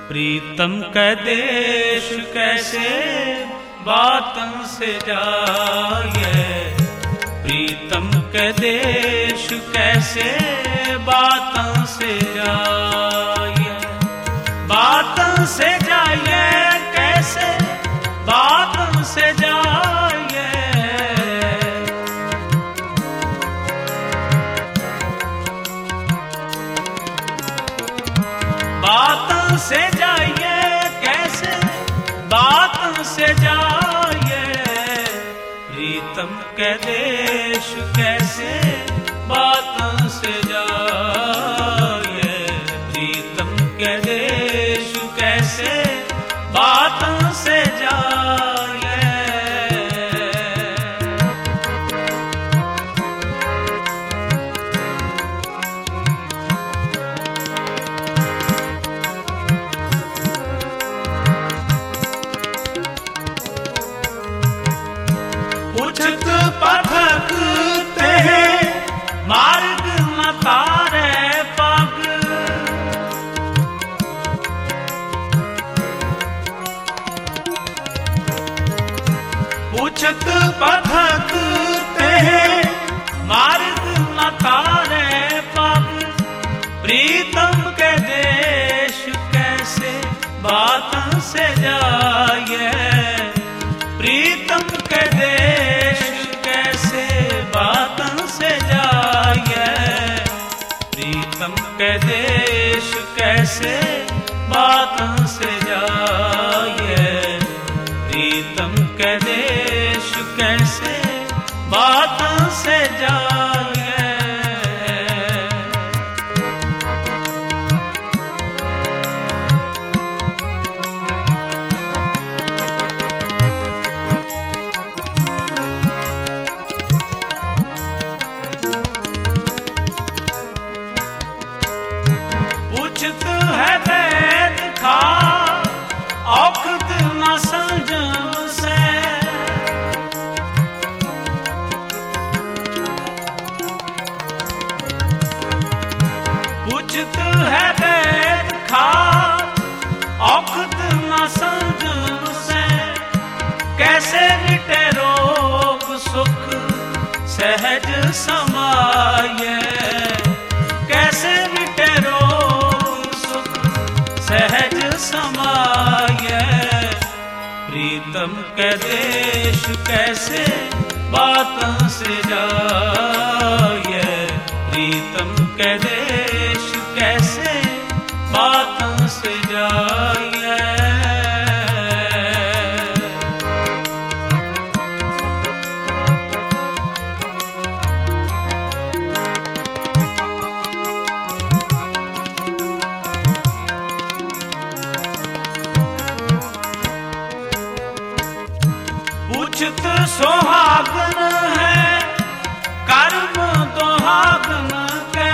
प्रीतम का देश कैसे बातों से जाए, प्रीतम का देश कैसे बातों से जाए, बातों से जाए कैसे बातों से जाए, बातों से जाइए कैसे बातों से जाइए, प्रीतम के देश कैसे बातों से जाइए, प्रीतम के देश कैसे बातों से जाइए। उछत पथकते हैं मार्ग न तारे पग, उछत पथकते हैं मार्ग न तारे पग, प्रीतम के देश कैसे बातों से जाइए, प्रीतम के देश कैसे बातों से जाइए, प्रीतम के देश कैसे बातों से जाइए, प्रीतम के देश कैसे बातों से जाइए। उचित है वेद खा औखद न संजम से, उचित है वेद खा औखद न संजम से, कैसे मिटे रोग सुख सहज समाये, कैसे मिटे रोग सुख सहज समाये, प्रीतम के देश कैसे बातों से जाइए, प्रीतम के देश कैसे बातों से जाइए। उचित सुहागन है कर्म दुहागन के,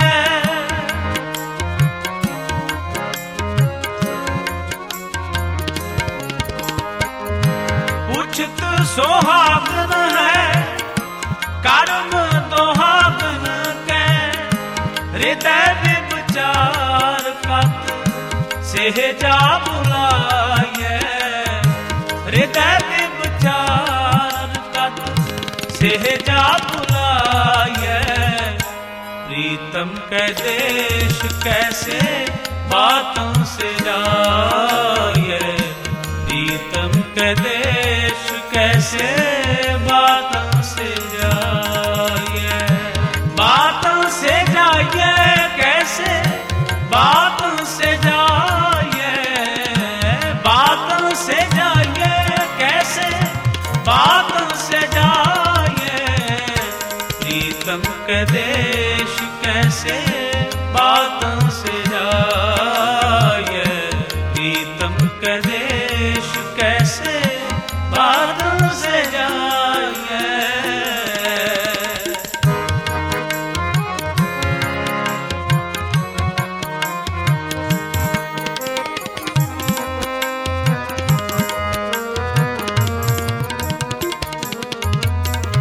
उचित सुहागन है कर्म दुहागन के, हृदय विचार कत सहजा बुलाए, हृदय विचार कत सहजा बुलाए, प्रीतम के देश कैसे बातों से जाइए, प्रीतम के देश कैसे बातों से जाइए, बातों से जाइए कैसे बातों से जाइए, बातों से जाइए कैसे बातों से जाइए, प्रीतम के देश कैसे बातों से जाइए, प्रीतम के देश कैसे बातों से जाइए।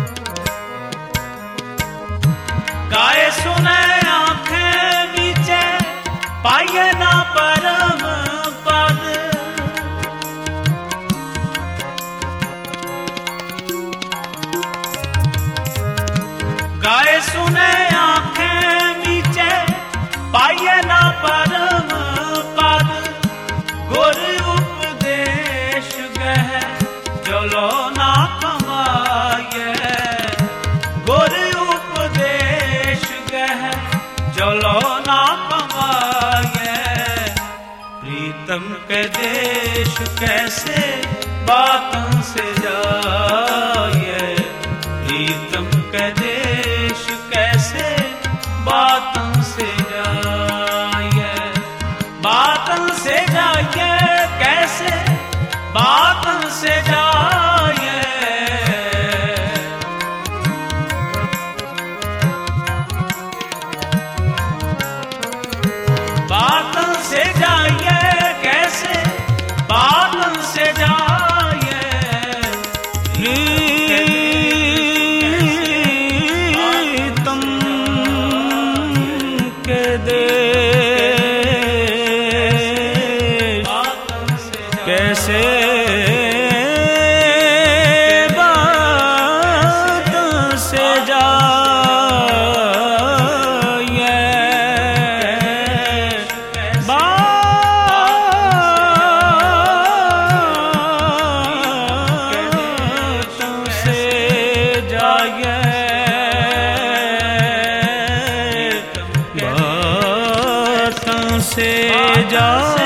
गाए सुने आंखें बीचे प्रीतम के देश कैसे बातों से जाए, प्रीतम के देश कैसे बातों से जाए, बातों से जाए कैसे बातों से जाए, बातों से जाए कैसे बातों से जाए, प्रीतम के देश कैसे बातों से जाए, बातों से जाए, बातों से जाए।